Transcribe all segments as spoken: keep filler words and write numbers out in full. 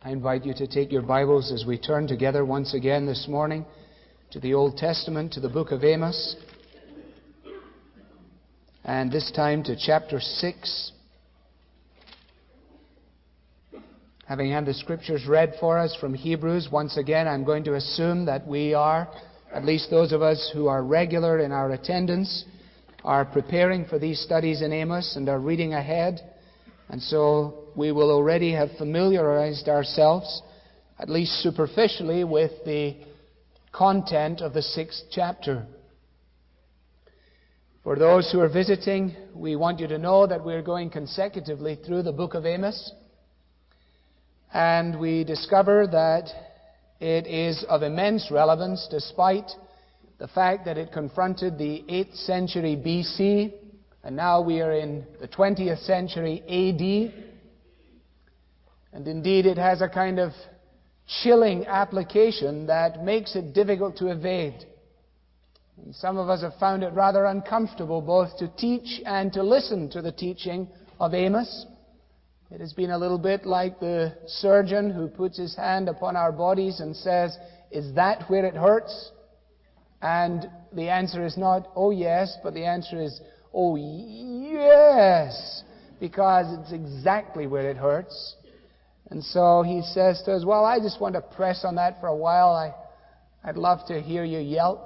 I invite you to take your Bibles as we turn together once again this morning to the Old Testament, to the book of Amos, and this time to chapter six. Having had the Scriptures read for us from Hebrews, once again I'm going to assume that we are, at least those of us who are regular in our attendance, are preparing for these studies in Amos and are reading ahead. And so we will already have familiarized ourselves, at least superficially, with the content of the sixth chapter. For those who are visiting, we want you to know that we're going consecutively through the book of Amos. And we discover that it is of immense relevance, despite the fact that it confronted the eighth century B C, and now we are in the twentieth century A D. And indeed it has a kind of chilling application that makes it difficult to evade. And some of us have found it rather uncomfortable both to teach and to listen to the teaching of Amos. It has been a little bit like the surgeon who puts his hand upon our bodies and says, "Is that where it hurts?" And the answer is not, "Oh yes," but the answer is, "Oh yes," because it's exactly where it hurts. And so he says to us, "Well, I just want to press on that for a while. I, I'd love to hear you yelp."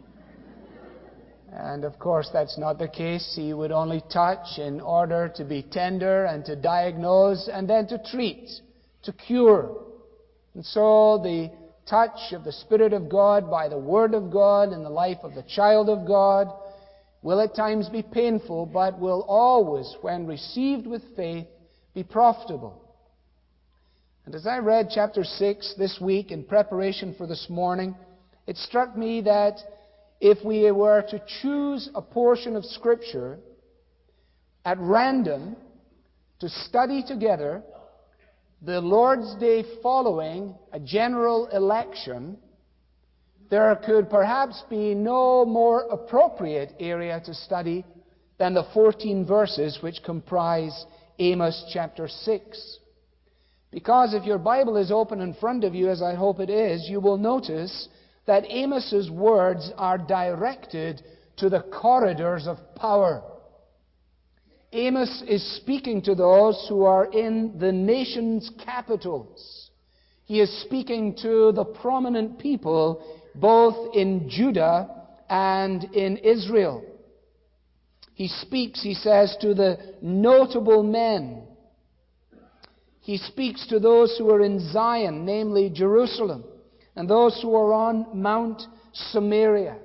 And of course that's not the case. He would only touch in order to be tender and to diagnose and then to treat, to cure. And so the touch of the Spirit of God by the Word of God in the life of the child of God will at times be painful, but will always, when received with faith, be profitable. And as I read chapter six this week in preparation for this morning, it struck me that if we were to choose a portion of Scripture at random to study together the Lord's Day following a general election, there could perhaps be no more appropriate area to study than the fourteen verses which comprise Amos chapter six. Because if your Bible is open in front of you, as I hope it is, you will notice that Amos's words are directed to the corridors of power. Amos is speaking to those who are in the nation's capitals. He is speaking to the prominent people both in Judah and in Israel. He speaks, he says, to the notable men. He speaks to those who are in Zion, namely Jerusalem, and those who are on Mount Samaria.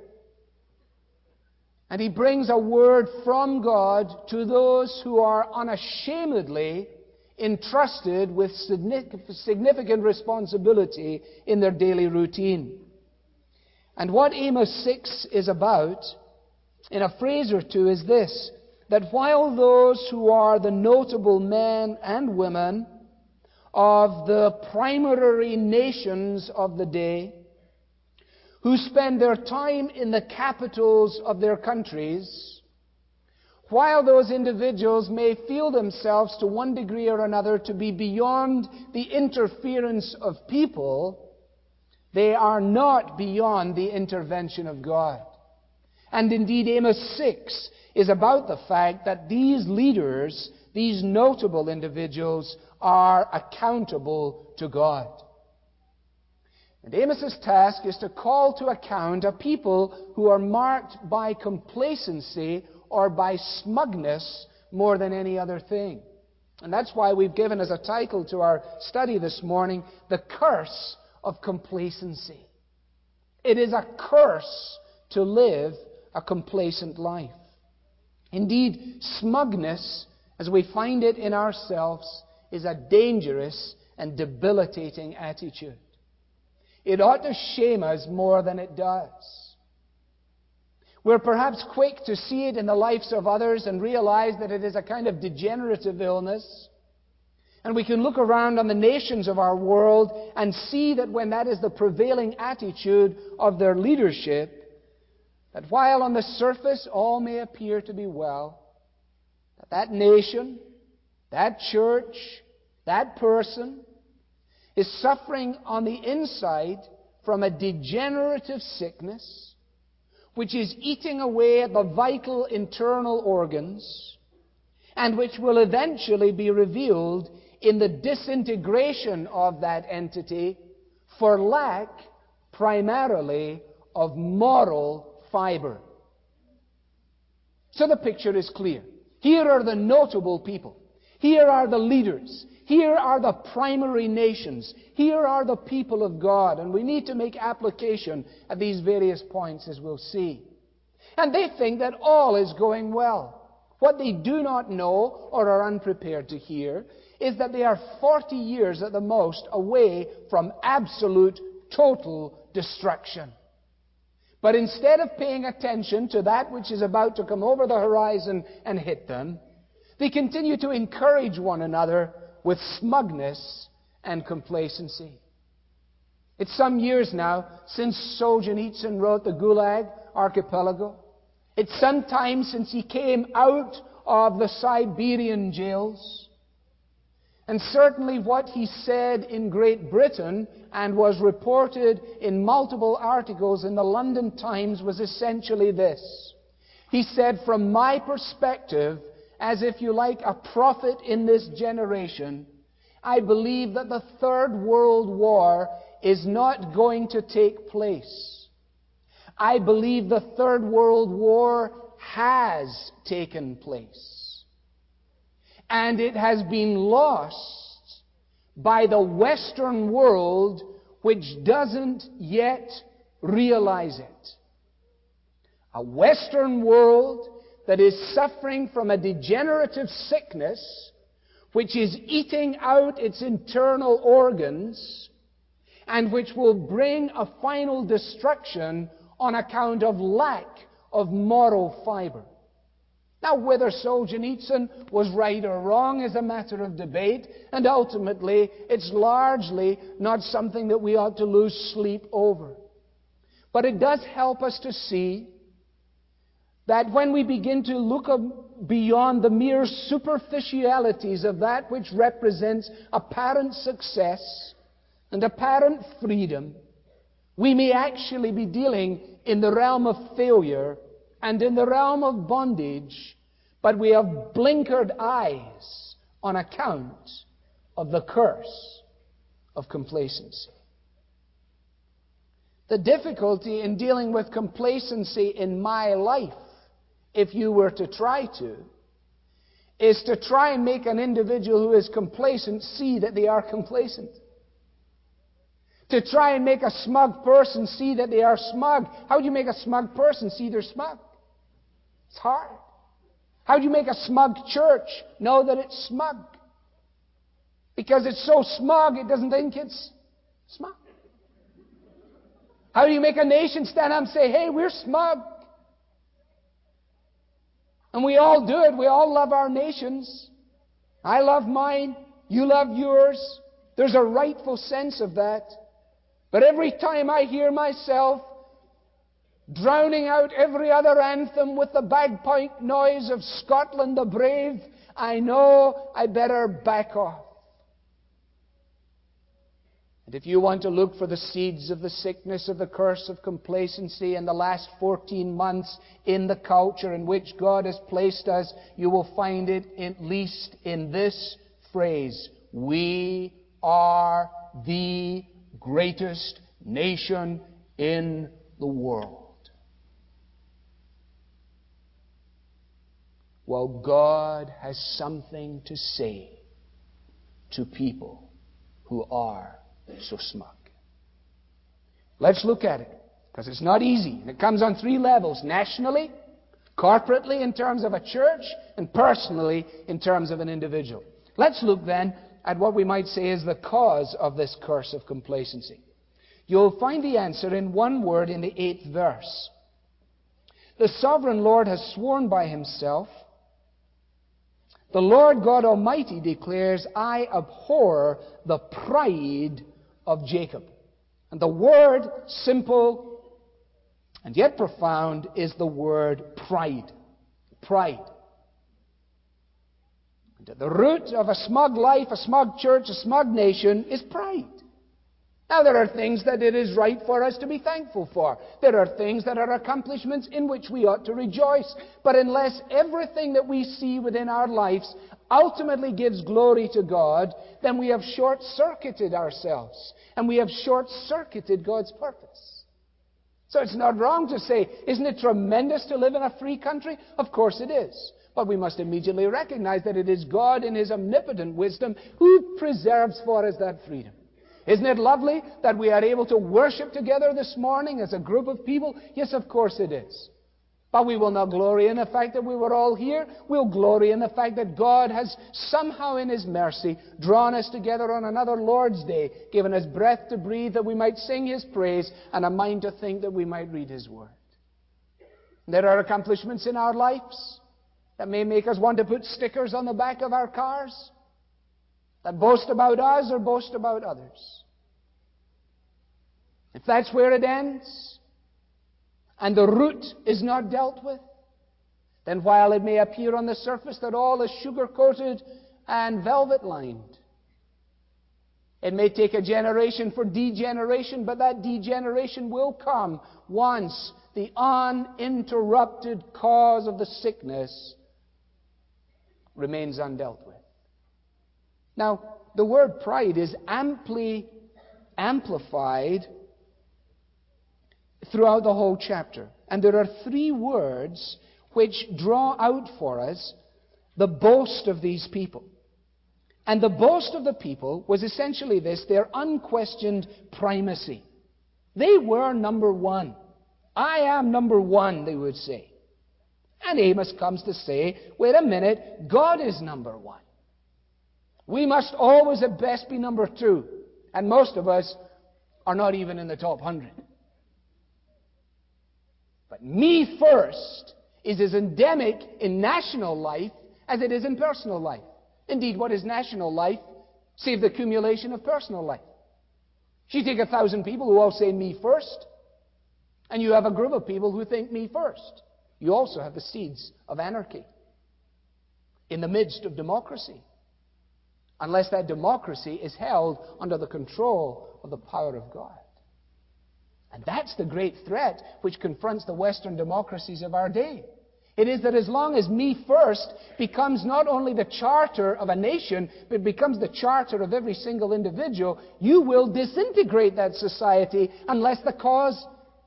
And he brings a word from God to those who are unashamedly entrusted with significant responsibility in their daily routine. And what Amos six is about, in a phrase or two, is this: that while those who are the notable men and women of the primary nations of the day, who spend their time in the capitals of their countries, while those individuals may feel themselves to one degree or another to be beyond the interference of people, they are not beyond the intervention of God. And indeed, Amos six is about the fact that these leaders, these notable individuals, are accountable to God. And Amos's task is to call to account a people who are marked by complacency or by smugness more than any other thing. And that's why we've given as a title to our study this morning, "The Curse of Complacency." It is a curse to live a complacent life. Indeed, smugness, as we find it in ourselves, is a dangerous and debilitating attitude. It ought to shame us more than it does. We're perhaps quick to see it in the lives of others and realize that it is a kind of degenerative illness. And we can look around on the nations of our world and see that when that is the prevailing attitude of their leadership, that while on the surface all may appear to be well, that that nation, that church, that person is suffering on the inside from a degenerative sickness, which is eating away at the vital internal organs, and which will eventually be revealed in the disintegration of that entity for lack primarily of moral fiber. So the picture is clear. Here are the notable people. Here are the leaders. Here are the primary nations. Here are the people of God. And we need to make application at these various points, as we'll see. And they think that all is going well. What they do not know or are unprepared to hear is that they are forty years at the most away from absolute, total destruction. But instead of paying attention to that which is about to come over the horizon and hit them, they continue to encourage one another with smugness and complacency. It's some years now since Solzhenitsyn wrote the Gulag Archipelago. It's some time since he came out of the Siberian jails. And certainly what he said in Great Britain and was reported in multiple articles in the London Times was essentially this. He said, from my perspective, as if you like a prophet in this generation, I believe that the Third World War is not going to take place. I believe the Third World War has taken place. And it has been lost by the Western world, which doesn't yet realize it. A Western world that is suffering from a degenerative sickness, which is eating out its internal organs, and which will bring a final destruction on account of lack of moral fiber. Now, whether Solzhenitsyn was right or wrong is a matter of debate, and ultimately, it's largely not something that we ought to lose sleep over. But it does help us to see that when we begin to look beyond the mere superficialities of that which represents apparent success and apparent freedom, we may actually be dealing in the realm of failure and in the realm of bondage, but we have blinkered eyes on account of the curse of complacency. The difficulty in dealing with complacency in my life, if you were to try to, is to try and make an individual who is complacent see that they are complacent. To try and make a smug person see that they are smug. How do you make a smug person see they're smug? It's hard. How do you make a smug church know that it's smug? Because it's so smug, it doesn't think it's smug. How do you make a nation stand up and say, hey, we're smug? And we all do it. We all love our nations. I love mine. You love yours. There's a rightful sense of that. But every time I hear myself drowning out every other anthem with the bagpipe noise of Scotland the Brave, I know I better back off. And if you want to look for the seeds of the sickness of the curse of complacency in the last fourteen months in the culture in which God has placed us, you will find it at least in this phrase: we are the greatest nation in the world. Well, God has something to say to people who are so smug. Let's look at it, because it's not easy. And it comes on three levels: nationally, corporately in terms of a church, and personally in terms of an individual. Let's look then at what we might say is the cause of this curse of complacency. You'll find the answer in one word in the eighth verse. The sovereign Lord has sworn by himself. The Lord God Almighty declares, I abhor the pride of Jacob. And the word, simple and yet profound, is the word pride. Pride. And at the root of a smug life, a smug church, a smug nation is pride. Now, there are things that it is right for us to be thankful for. There are things that are accomplishments in which we ought to rejoice. But unless everything that we see within our lives ultimately gives glory to God, then we have short-circuited ourselves. And we have short-circuited God's purpose. So it's not wrong to say, isn't it tremendous to live in a free country? Of course it is. But we must immediately recognize that it is God in His omnipotent wisdom who preserves for us that freedom. Isn't it lovely that we are able to worship together this morning as a group of people? Yes, of course it is. But we will not glory in the fact that we were all here. We'll glory in the fact that God has somehow in His mercy drawn us together on another Lord's Day, given us breath to breathe that we might sing His praise and a mind to think that we might read His Word. There are accomplishments in our lives that may make us want to put stickers on the back of our cars that boast about us or boast about others. If that's where it ends, and the root is not dealt with, then while it may appear on the surface that all is sugar-coated and velvet-lined, it may take a generation for degeneration, but that degeneration will come once the uninterrupted cause of the sickness remains undealt with. Now, the word pride is amply amplified throughout the whole chapter. And there are three words which draw out for us the boast of these people. And the boast of the people was essentially this, their unquestioned primacy. They were number one. I am number one, they would say. And Amos comes to say, wait a minute, God is number one. We must always at best be number two. And most of us are not even in the top hundred. But me first is as endemic in national life as it is in personal life. Indeed, what is national life save the accumulation of personal life? If you take a thousand people who all say me first, and you have a group of people who think me first, you also have the seeds of anarchy in the midst of democracy. Unless that democracy is held under the control of the power of God. And that's the great threat which confronts the Western democracies of our day. It is that as long as me first becomes not only the charter of a nation, but becomes the charter of every single individual, you will disintegrate that society unless the cause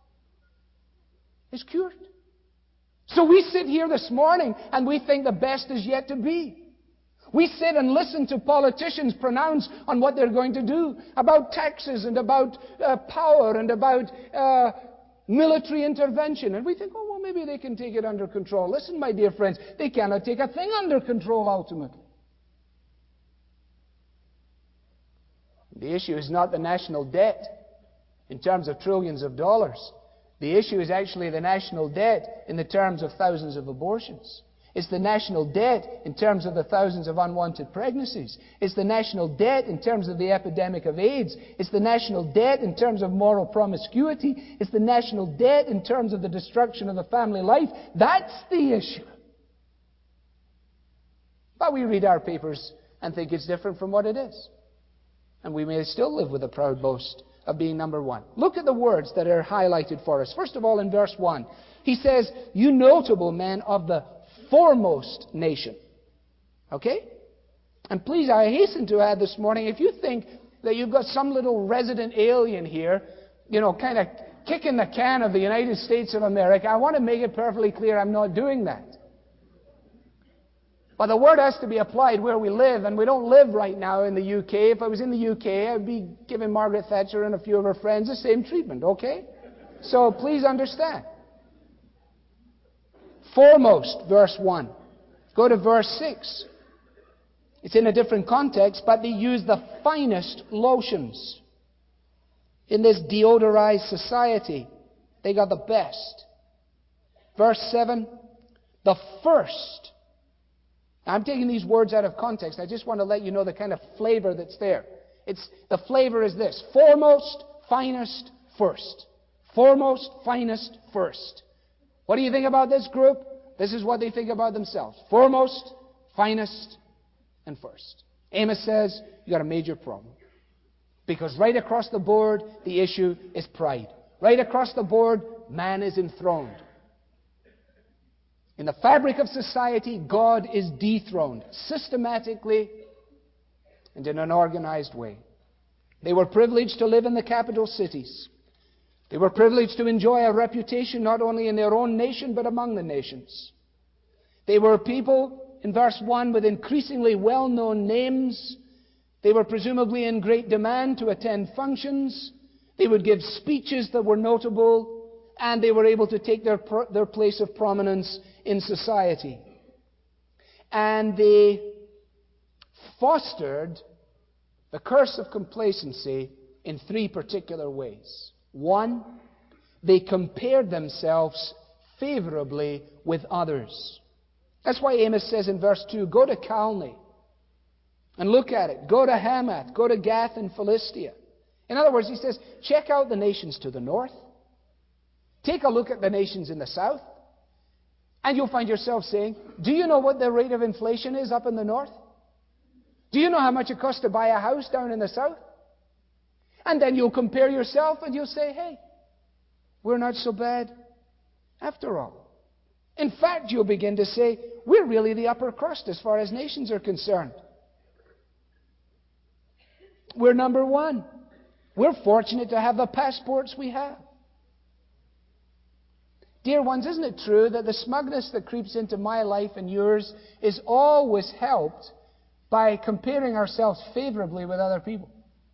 is cured. So we sit here this morning and we think the best is yet to be. We sit and listen to politicians pronounce on what they're going to do about taxes and about uh, power and about uh, military intervention. And we think, oh, well, maybe they can take it under control. Listen, my dear friends, they cannot take a thing under control ultimately. The issue is not the national debt in terms of trillions of dollars. The issue is actually the national debt in the terms of thousands of abortions. It's the national debt in terms of the thousands of unwanted pregnancies. It's the national debt in terms of the epidemic of AIDS. It's the national debt in terms of moral promiscuity. It's the national debt in terms of the destruction of the family life. That's the issue. But we read our papers and think it's different from what it is. And we may still live with a proud boast of being number one. Look at the words that are highlighted for us. First of all, in verse one, he says, "You notable men of the foremost nation." Okay? And please, I hasten to add this morning, if you think that you've got some little resident alien here, you know, kind of kicking the can of the United States of America, I want to make it perfectly clear I'm not doing that. But the word has to be applied where we live, and we don't live right now in the U K. If I was in the U K, I'd be giving Margaret Thatcher and a few of her friends the same treatment, okay? So please understand. Foremost, verse one. Go to verse six. It's in a different context, but they use the finest lotions. In this deodorized society, they got the best. Verse seven, the first. Now, I'm taking these words out of context. I just want to let you know the kind of flavor that's there. It's, the flavor is this: foremost, finest, first. Foremost, finest, first. What do you think about this group? This is what they think about themselves. Foremost, finest, and first. Amos says, you got a major problem. Because right across the board, the issue is pride. Right across the board, man is enthroned. In the fabric of society, God is dethroned systematically and in an organized way. They were privileged to live in the capital cities. They were privileged to enjoy a reputation not only in their own nation but among the nations. They were people, in verse one, with increasingly well-known names. They were presumably in great demand to attend functions. They would give speeches that were notable, and they were able to take their, their place of prominence in society. And they fostered the curse of complacency in three particular ways. One, they compared themselves favorably with others. That's why Amos says in verse two, go to Calne and look at it. Go to Hamath. Go to Gath in Philistia. In other words, he says, check out the nations to the north. Take a look at the nations in the south. And you'll find yourself saying, do you know what the rate of inflation is up in the north? Do you know how much it costs to buy a house down in the south? And then you'll compare yourself and you'll say, hey, we're not so bad after all. In fact, you'll begin to say, we're really the upper crust as far as nations are concerned. We're number one. We're fortunate to have the passports we have. Dear ones, isn't it true that the smugness that creeps into my life and yours is always helped by comparing ourselves favorably with other people?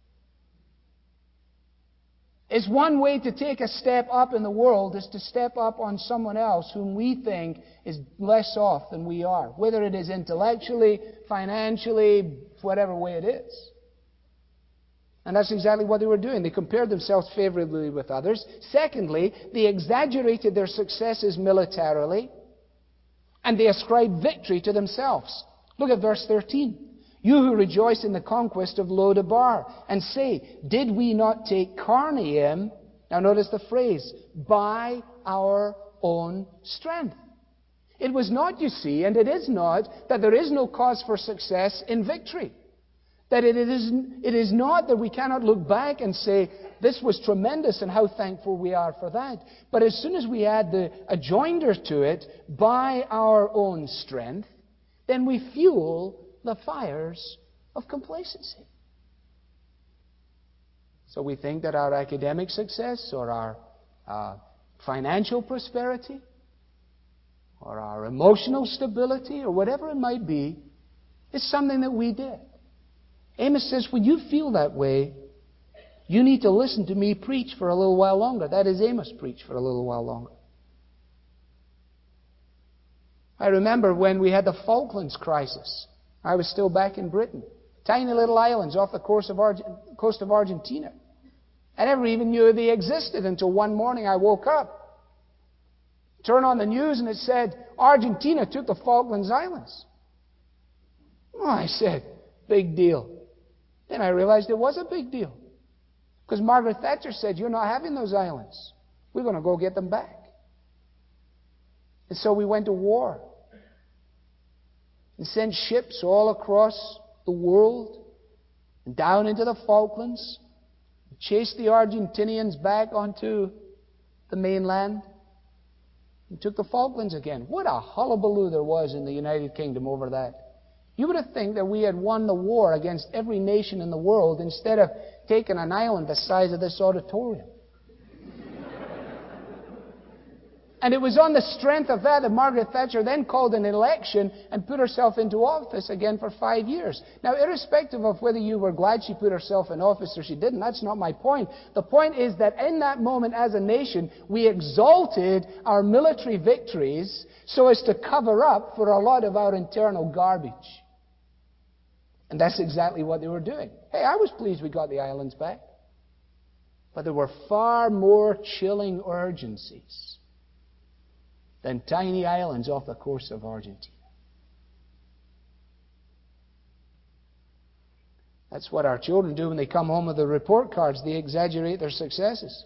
It's one way to take a step up in the world is to step up on someone else whom we think is less off than we are, whether it is intellectually, financially, whatever way it is. And that's exactly what they were doing. They compared themselves favorably with others. Secondly, they exaggerated their successes militarily, and they ascribed victory to themselves. Look at verse thirteen. You who rejoice in the conquest of Lo-debar, and say, did we not take Carnaim? Now notice the phrase, by our own strength. It was not, you see, and it is not, that there is no cause for success in victory. That it is, it is not that we cannot look back and say, this was tremendous and how thankful we are for that. But as soon as we add the adjoinder to it, by our own strength, then we fuel the fires of complacency. So we think that our academic success or our uh, financial prosperity or our emotional stability or whatever it might be is something that we did. Amos says, when you feel that way, you need to listen to me preach for a little while longer. That is, Amos preach for a little while longer. I remember when we had the Falklands crisis. I was still back in Britain. Tiny little islands off the coast of, Arge- coast of Argentina. I never even knew they existed until one morning I woke up. Turn on the news and it said, Argentina took the Falklands Islands. Oh, I said, big deal. Then I realized it was a big deal. Because Margaret Thatcher said, you're not having those islands. We're going to go get them back. And so we went to war. And sent ships all across the world and down into the Falklands. And chased the Argentinians back onto the mainland. And took the Falklands again. What a hullabaloo there was in the United Kingdom over that. You would have think that we had won the war against every nation in the world instead of taking an island the size of this auditorium. And it was on the strength of that that Margaret Thatcher then called an election and put herself into office again for five years. Now, irrespective of whether you were glad she put herself in office or she didn't, that's not my point. The point is that in that moment as a nation, we exalted our military victories so as to cover up for a lot of our internal garbage. And that's exactly what they were doing. Hey, I was pleased we got the islands back. But there were far more chilling urgencies than tiny islands off the coast of Argentina. That's what our children do when they come home with the report cards. They exaggerate their successes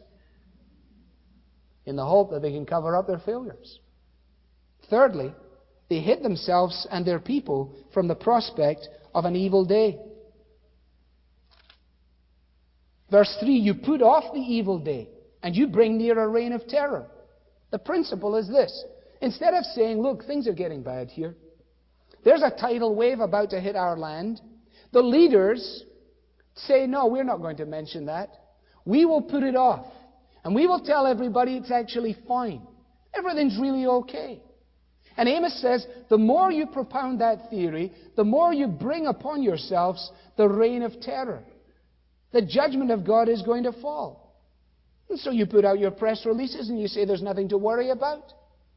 in the hope that they can cover up their failures. Thirdly, they hid themselves and their people from the prospect of an evil day. Verse three, you put off the evil day, and you bring near a reign of terror. The principle is this. Instead of saying, look, things are getting bad here. There's a tidal wave about to hit our land. The leaders say, no, we're not going to mention that. We will put it off. And we will tell everybody it's actually fine. Everything's really okay. And Amos says, the more you propound that theory, the more you bring upon yourselves the reign of terror. The judgment of God is going to fall. And so you put out your press releases and you say there's nothing to worry about.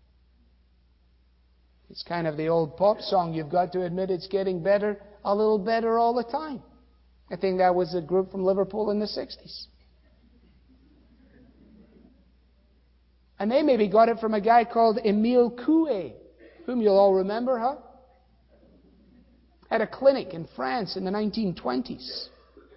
It's kind of the old pop song, you've got to admit it's getting better, a little better all the time. I think that was a group from Liverpool in the sixties. And they maybe got it from a guy called Emile Coué, whom you'll all remember, huh? Had a clinic in France in the nineteen twenties.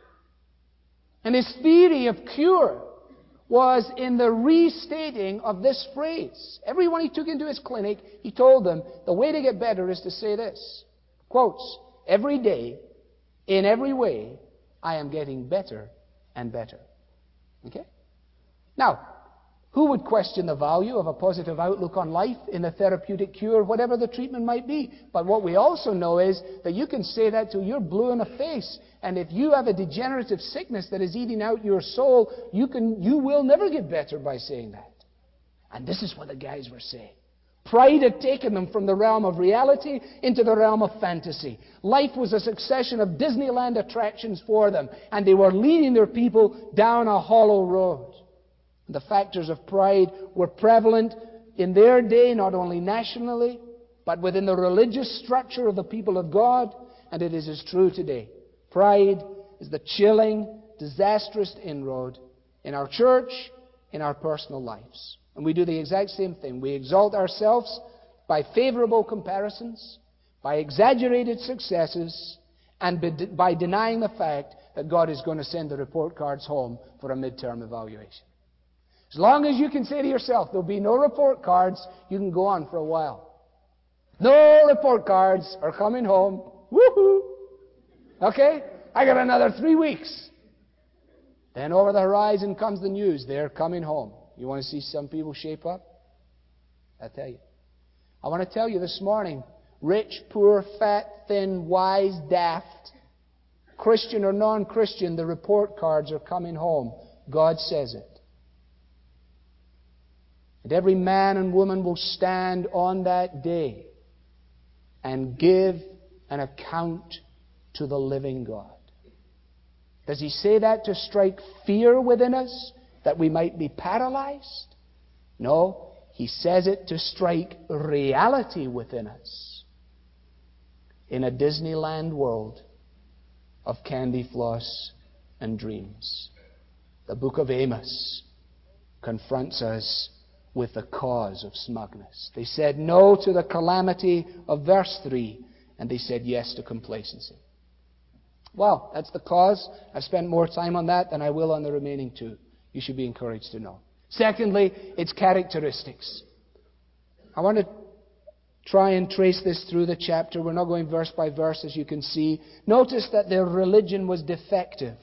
And his theory of cure was in the restating of this phrase. Everyone he took into his clinic, he told them, the way to get better is to say this. Quotes, every day, in every way, I am getting better and better. Okay? Now, who would question the value of a positive outlook on life in the therapeutic cure, whatever the treatment might be? But what we also know is that you can say that till you're blue in the face. And if you have a degenerative sickness that is eating out your soul, you can, you will never get better by saying that. And this is what the guys were saying. Pride had taken them from the realm of reality into the realm of fantasy. Life was a succession of Disneyland attractions for them, and they were leading their people down a hollow road. The factors of pride were prevalent in their day, not only nationally, but within the religious structure of the people of God, and it is as true today. Pride is the chilling, disastrous inroad in our church, in our personal lives. And we do the exact same thing. We exalt ourselves by favorable comparisons, by exaggerated successes, and by denying the fact that God is going to send the report cards home for a midterm evaluation. As long as you can say to yourself, there'll be no report cards, you can go on for a while. No report cards are coming home. Woohoo! Okay? I got another three weeks. Then over the horizon comes the news. They're coming home. You want to see some people shape up? I tell you. I want to tell you this morning, rich, poor, fat, thin, wise, daft, Christian or non-Christian, the report cards are coming home. God says it. And every man and woman will stand on that day and give an account to the living God. Does he say that to strike fear within us, that we might be paralyzed? No, he says it to strike reality within us in a Disneyland world of candy floss and dreams. The book of Amos confronts us with the cause of smugness. They said no to the calamity of verse three, and they said yes to complacency. Well, that's the cause. I've spent more time on that than I will on the remaining two. You should be encouraged to know. Secondly, its characteristics. I want to try and trace this through the chapter. We're not going verse by verse, as you can see. Notice that their religion was defective.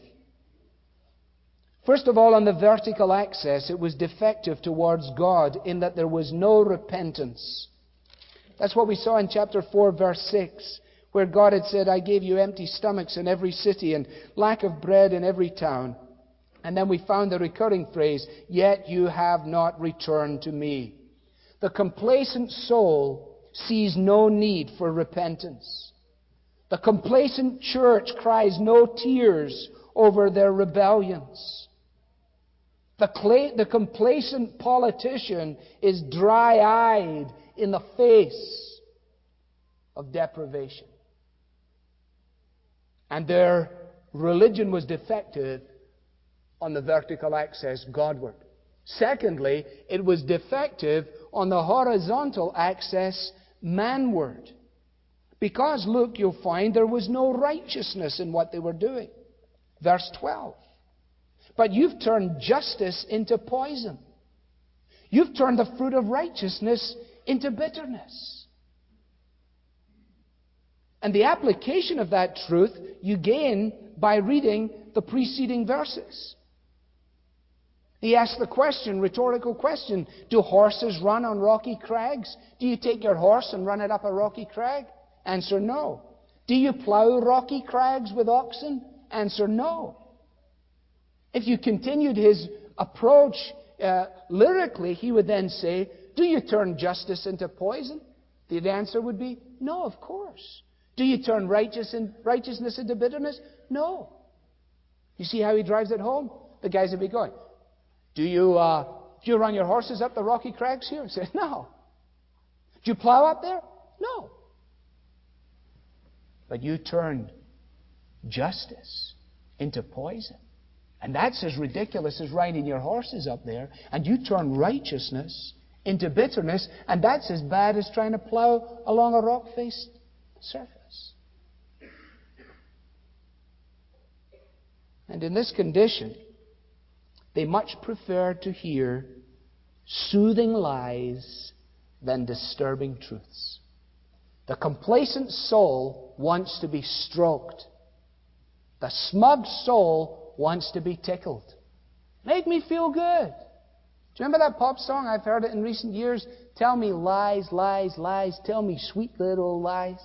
First of all, on the vertical axis, it was defective towards God in that there was no repentance. That's what we saw in chapter four, verse six, where God had said, I gave you empty stomachs in every city and lack of bread in every town. And then we found the recurring phrase, yet you have not returned to me. The complacent soul sees no need for repentance. The complacent church cries no tears over their rebellions. The, cla- the complacent politician is dry-eyed in the face of deprivation. And their religion was defective on the vertical axis Godward. Secondly, it was defective on the horizontal axis manward. Because, look, you'll find there was no righteousness in what they were doing. Verse twelve. But you've turned justice into poison. You've turned the fruit of righteousness into bitterness. And the application of that truth you gain by reading the preceding verses. He asked the question, rhetorical question, do horses run on rocky crags? Do you take your horse and run it up a rocky crag? Answer, no. Do you plow rocky crags with oxen? Answer, no. If you continued his approach uh, lyrically, he would then say, do you turn justice into poison? The answer would be, no, of course. Do you turn righteous in, righteousness into bitterness? No. You see how he drives it home? The guys would be going, Do you, uh, do you run your horses up the rocky crags here? He said, no. Do you plow up there? No. But you turned justice into poison. And that's as ridiculous as riding your horses up there. And you turn righteousness into bitterness. And that's as bad as trying to plow along a rock-faced surface. And in this condition, they much prefer to hear soothing lies than disturbing truths. The complacent soul wants to be stroked. The smug soul wants to be tickled. Make me feel good. Do you remember that pop song? I've heard it in recent years. Tell me lies, lies, lies. Tell me sweet little lies.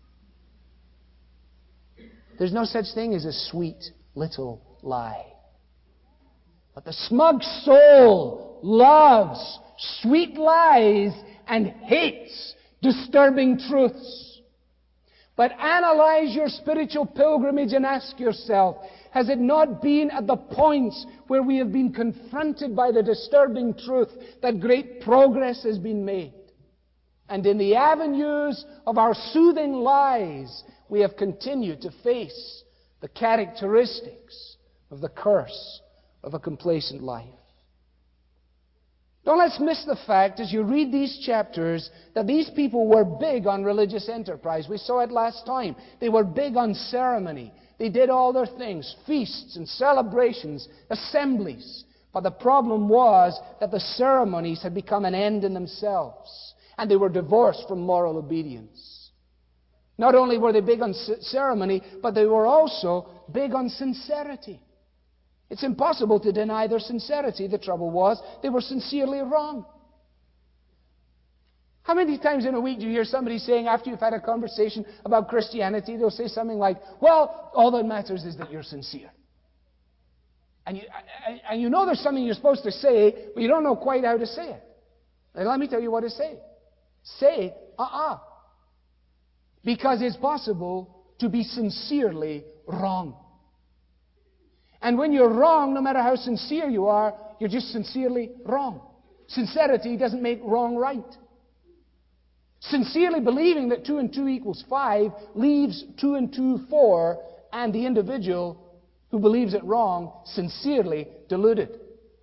There's no such thing as a sweet little lie. But the smug soul loves sweet lies and hates disturbing truths. But analyze your spiritual pilgrimage and ask yourself, has it not been at the points where we have been confronted by the disturbing truth that great progress has been made? And in the avenues of our soothing lies, we have continued to face the characteristics of the curse of a complacent life. Don't let's miss the fact as you read these chapters that these people were big on religious enterprise. We saw it last time. They were big on ceremony. They did all their things, feasts and celebrations, assemblies. But the problem was that the ceremonies had become an end in themselves, and they were divorced from moral obedience. Not only were they big on ceremony, but they were also big on sincerity. It's impossible to deny their sincerity. The trouble was, they were sincerely wrong. How many times in a week do you hear somebody saying, after you've had a conversation about Christianity, they'll say something like, well, all that matters is that you're sincere. And you, and you know there's something you're supposed to say, but you don't know quite how to say it. And let me tell you what to say. Say, uh-uh. Because it's possible to be sincerely wrong. And when you're wrong, no matter how sincere you are, you're just sincerely wrong. Sincerity doesn't make wrong right. Sincerely believing that two and two equals five leaves two and two four, and the individual who believes it wrong, sincerely deluded.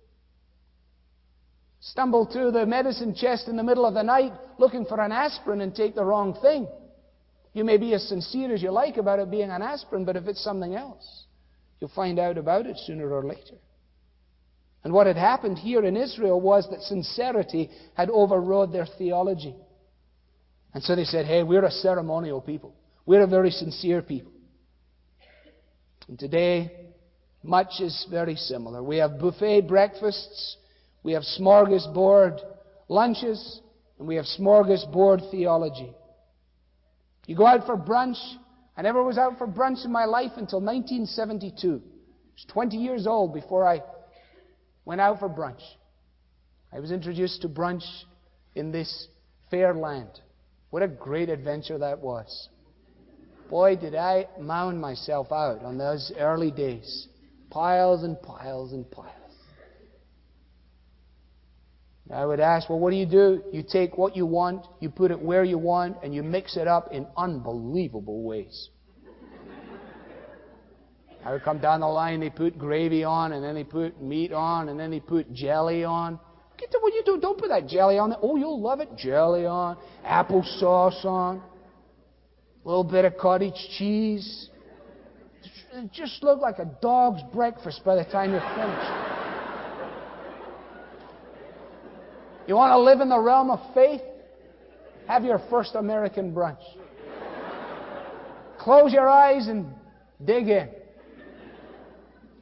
Stumble to the medicine chest in the middle of the night looking for an aspirin and take the wrong thing. You may be as sincere as you like about it being an aspirin, but if it's something else, you'll find out about it sooner or later. And what had happened here in Israel was that sincerity had overrode their theology. And so they said, hey, we're a ceremonial people. We're a very sincere people. And today, much is very similar. We have buffet breakfasts, we have smorgasbord lunches, and we have smorgasbord theology. You go out for brunch. I never was out for brunch in my life until nineteen seventy-two. I was twenty years old before I went out for brunch. I was introduced to brunch in this fair land. What a great adventure that was. Boy, did I mound myself out on those early days. Piles and piles and piles. I would ask, well, what do you do? You take what you want, you put it where you want, and you mix it up in unbelievable ways. I would come down the line, they put gravy on, and then they put meat on, and then they put jelly on. Get to what you do. Don't put that jelly on. Oh, you'll love it. Jelly on, applesauce on, a little bit of cottage cheese. It just looked like a dog's breakfast by the time you're finished. You want to live in the realm of faith? Have your first American brunch. Close your eyes and dig in.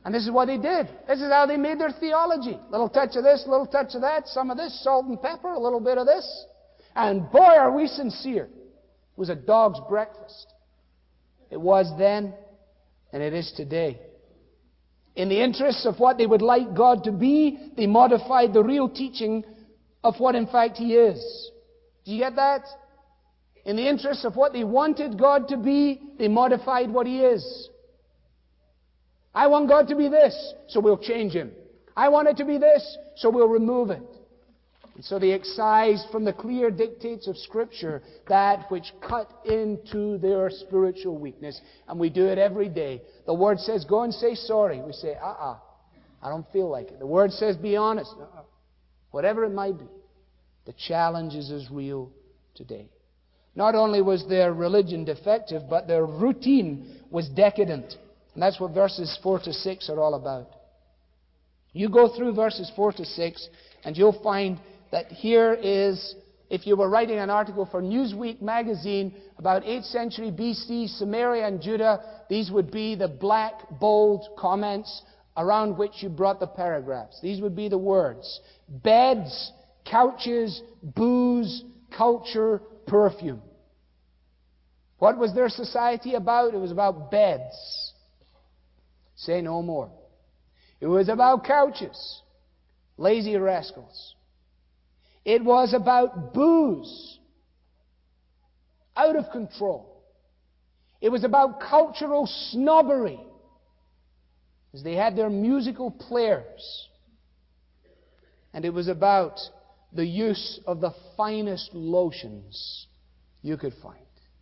And this is what they did. This is how they made their theology. A little touch of this, a little touch of that, some of this, salt and pepper, a little bit of this. And boy, are we sincere. It was a dog's breakfast. It was then, and it is today. In the interests of what they would like God to be, they modified the real teaching of what in fact He is. Do you get that? In the interests of what they wanted God to be, they modified what He is. I want God to be this, so we'll change Him. I want it to be this, so we'll remove it. And so they excised from the clear dictates of Scripture that which cut into their spiritual weakness. And we do it every day. The Word says, go and say sorry. We say, uh-uh, I don't feel like it. The Word says, be honest. Uh-uh. Whatever it might be, the challenge is as real today. Not only was their religion defective, but their routine was decadent. And that's what verses four to six are all about. You go through verses four to six, and you'll find that here is, if you were writing an article for Newsweek magazine about eighth century B C, Samaria and Judah, these would be the black, bold comments around which you brought the paragraphs. These would be the words: beds, couches, booze, culture, perfume. What was their society about? It was about beds. Say no more. It was about couches. Lazy rascals. It was about booze. Out of control. It was about cultural snobbery, as they had their musical players. And it was about the use of the finest lotions you could find.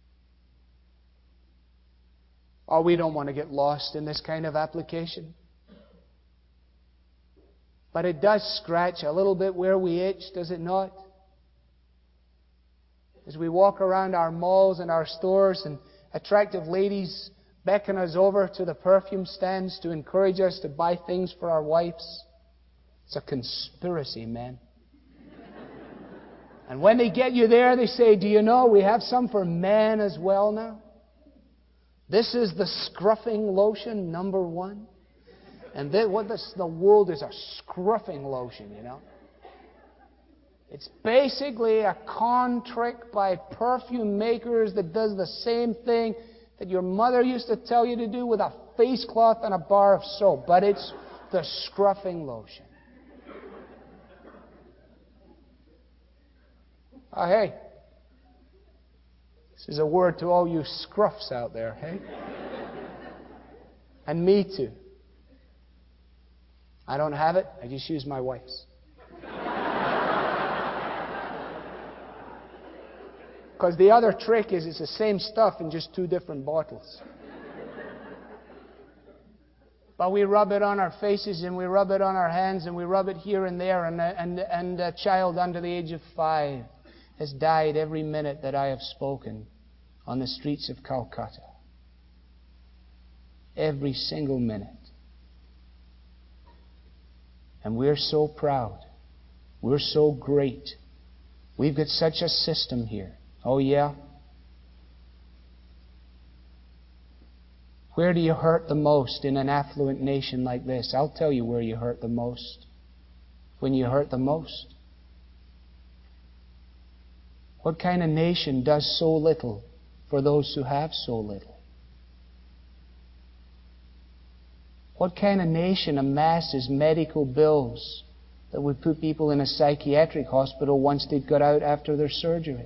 Oh, we don't want to get lost in this kind of application. But it does scratch a little bit where we itch, does it not? As we walk around our malls and our stores and attractive ladies beckon us over to the perfume stands to encourage us to buy things for our wives. It's a conspiracy, man. And when they get you there, they say, do you know we have some for men as well now? This is the scruffing lotion number one. And then what this, the world is a scruffing lotion, you know. It's basically a con trick by perfume makers that does the same thing that your mother used to tell you to do with a face cloth and a bar of soap. But it's the scruffing lotion. Oh, hey. This is a word to all you scruffs out there, hey? And me too. I don't have it, I just use my wife's. Because the other trick is it's the same stuff in just two different bottles. But we rub it on our faces and we rub it on our hands and we rub it here and there. And, and, and a child under the age of five has died every minute that I have spoken on the streets of Calcutta. Every single minute. And we're so proud. We're so great. We've got such a system here. Oh, yeah? Where do you hurt the most in an affluent nation like this? I'll tell you where you hurt the most. When you hurt the most. What kind of nation does so little for those who have so little? What kind of nation amasses medical bills that would put people in a psychiatric hospital once they'd got out after their surgery?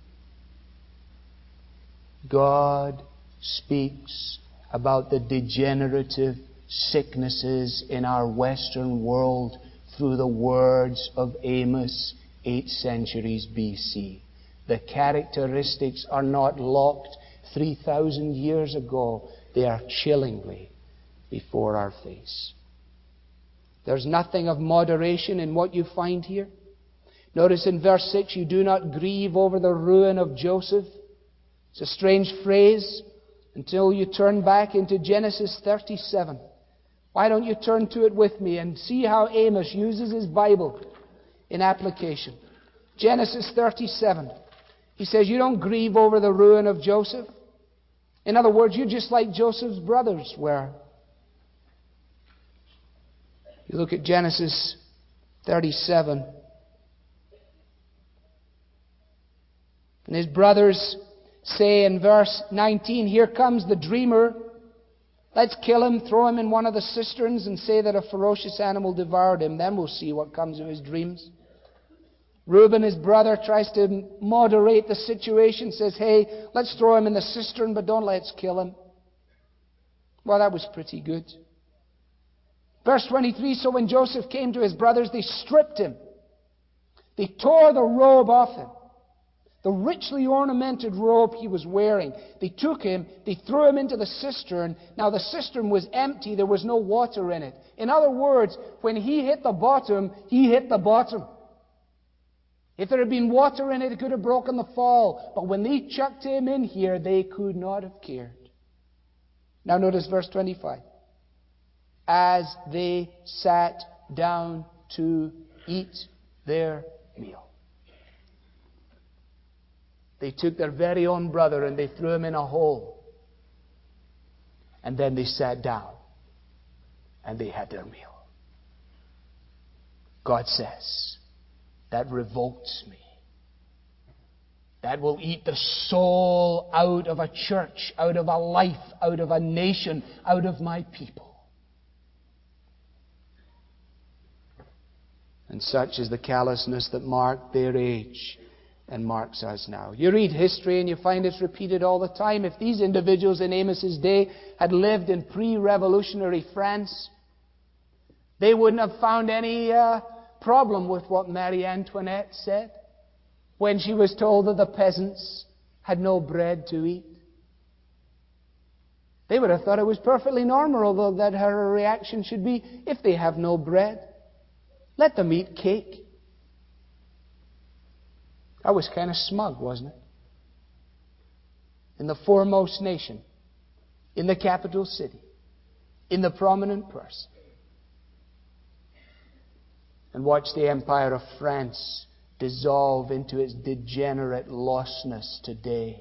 God speaks about the degenerative sicknesses in our Western world through the words of Amos, eight centuries B C. The characteristics are not locked three thousand years ago. They are chillingly before our face. There's nothing of moderation in what you find here. Notice in verse six, you do not grieve over the ruin of Joseph. It's a strange phrase until you turn back into Genesis thirty-seven. Why don't you turn to it with me and see how Amos uses his Bible in application. Genesis thirty-seven. He says, you don't grieve over the ruin of Joseph. In other words, you're just like Joseph's brothers were. You look at Genesis thirty-seven. And his brothers say in verse nineteen, here comes the dreamer. Let's kill him, throw him in one of the cisterns, and say that a ferocious animal devoured him. Then we'll see what comes of his dreams. Reuben, his brother, tries to moderate the situation, says, hey, let's throw him in the cistern, but don't let's kill him. Well, that was pretty good. Verse twenty-three, so when Joseph came to his brothers, they stripped him. They tore the robe off him. The richly ornamented robe he was wearing. They took him, they threw him into the cistern. Now the cistern was empty, there was no water in it. In other words, when he hit the bottom, he hit the bottom. If there had been water in it, it could have broken the fall. But when they chucked him in here, they could not have cared. Now notice verse twenty-five. As they sat down to eat their meal. They took their very own brother and they threw him in a hole. And then they sat down and they had their meal. God says, that revolts me. That will eat the soul out of a church, out of a life, out of a nation, out of my people. And such is the callousness that marked their age and marks us now. You read history and you find it's repeated all the time. If these individuals in Amos's day had lived in pre-revolutionary France, they wouldn't have found any uh, problem with what Marie Antoinette said when she was told that the peasants had no bread to eat. They would have thought it was perfectly normal, though, that her reaction should be, if they have no bread, let them eat cake. That was kind of smug, wasn't it? In the foremost nation, in the capital city, in the prominent person. And watch the empire of France dissolve into its degenerate lostness today.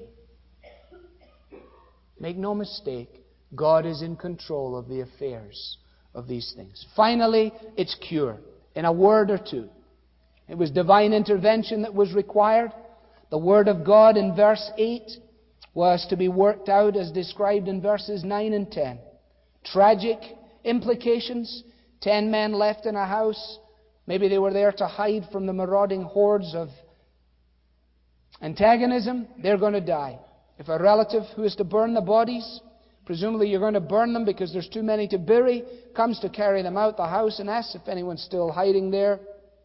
Make no mistake, God is in control of the affairs of these things. Finally, its cure. In a word or two. It was divine intervention that was required. The Word of God in verse eight was to be worked out as described in verses nine and ten. Tragic implications. Ten men left in a house. Maybe they were there to hide from the marauding hordes of antagonism. They're going to die. If a relative who is to burn the bodies, presumably you're going to burn them because there's too many to bury, comes to carry them out the house and asks if anyone's still hiding there.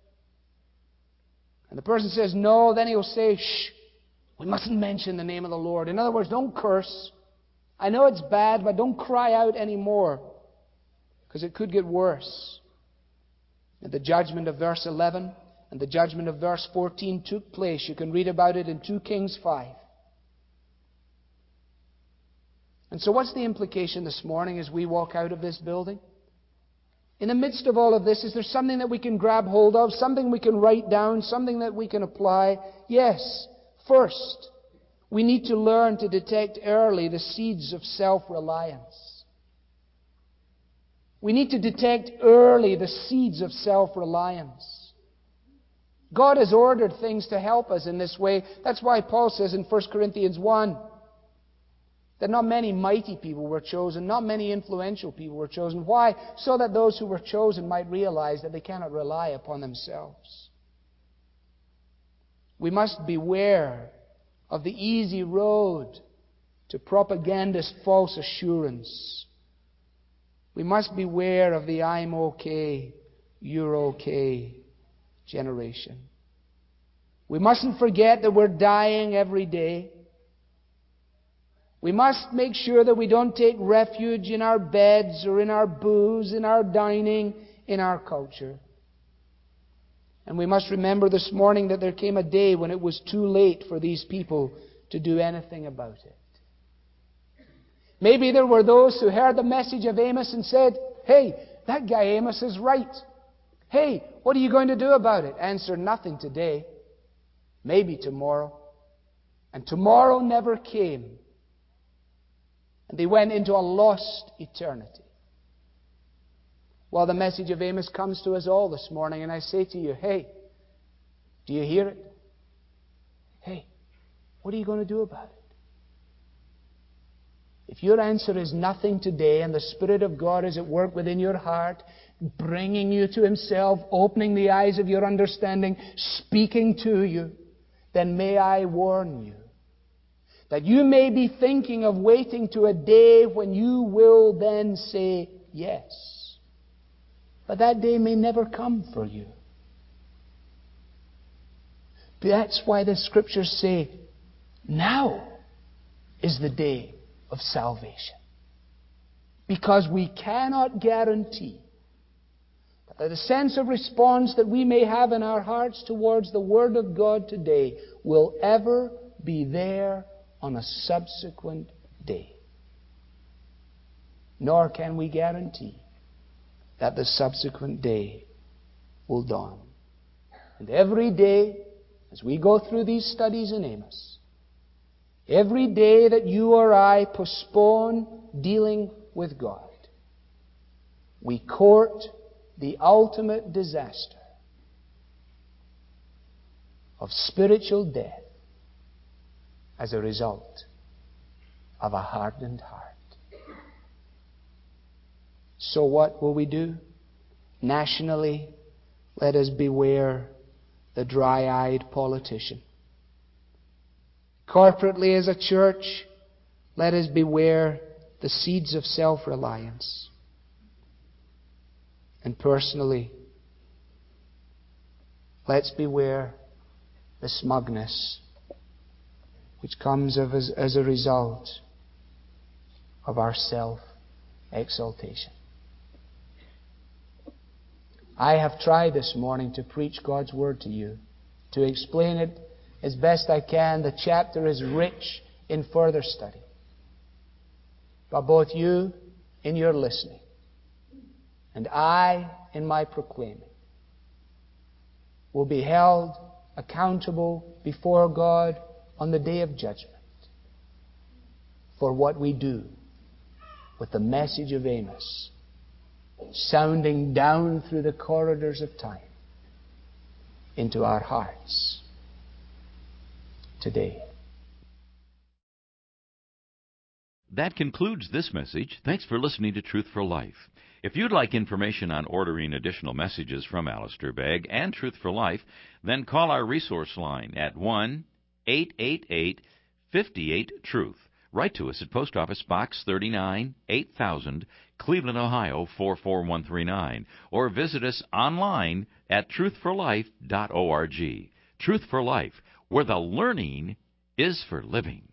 And the person says no, then he'll say, shh, we mustn't mention the name of the Lord. In other words, don't curse. I know it's bad, but don't cry out anymore, because it could get worse. And the judgment of verse eleven and the judgment of verse fourteen took place. You can read about it in two Kings five. And so what's the implication this morning as we walk out of this building? In the midst of all of this, is there something that we can grab hold of, something we can write down, something that we can apply? Yes. First, we need to learn to detect early the seeds of self-reliance. We need to detect early the seeds of self-reliance. God has ordered things to help us in this way. That's why Paul says in First Corinthians one, that not many mighty people were chosen, not many influential people were chosen. Why? So that those who were chosen might realize that they cannot rely upon themselves. We must beware of the easy road to propagandist false assurance. We must beware of the I'm okay, you're okay generation. We mustn't forget that we're dying every day. We must make sure that we don't take refuge in our beds or in our booze, in our dining, in our culture. And we must remember this morning that there came a day when it was too late for these people to do anything about it. Maybe there were those who heard the message of Amos and said, hey, that guy Amos is right. Hey, what are you going to do about it? Answer, nothing today. Maybe tomorrow. And tomorrow never came. And they went into a lost eternity. Well, the message of Amos comes to us all this morning, and I say to you, hey, do you hear it? Hey, what are you going to do about it? If your answer is nothing today, and the Spirit of God is at work within your heart, bringing you to Himself, opening the eyes of your understanding, speaking to you, then may I warn you that you may be thinking of waiting to a day when you will then say yes. But that day may never come for you. That's why the Scriptures say, now is the day of salvation. Because we cannot guarantee that the sense of response that we may have in our hearts towards the Word of God today will ever be there on a subsequent day. Nor can we guarantee that the subsequent day will dawn. And every day, as we go through these studies in Amos, every day that you or I postpone dealing with God, we court the ultimate disaster of spiritual death as a result of a hardened heart. So what will we do? Nationally, let us beware the dry-eyed politician. Corporately as a church, let us beware the seeds of self-reliance. And personally, let's beware the smugness which comes of as, as a result of our self-exaltation. I have tried this morning to preach God's Word to you, to explain it as best I can. The chapter is rich in further study. But both you in your listening and I in my proclaiming will be held accountable before God on the day of judgment for what we do with the message of Amos sounding down through the corridors of time into our hearts today. That concludes this message. Thanks for listening to Truth for Life. If you'd like information on ordering additional messages from Alistair Begg and Truth for Life, then call our resource line at one eight eight eight, five eight, truth. Write to us at Post Office Box thirty-nine, eight thousand, Cleveland, Ohio four four one three nine, or visit us online at truth for life dot org. Truth for Life, where the learning is for living.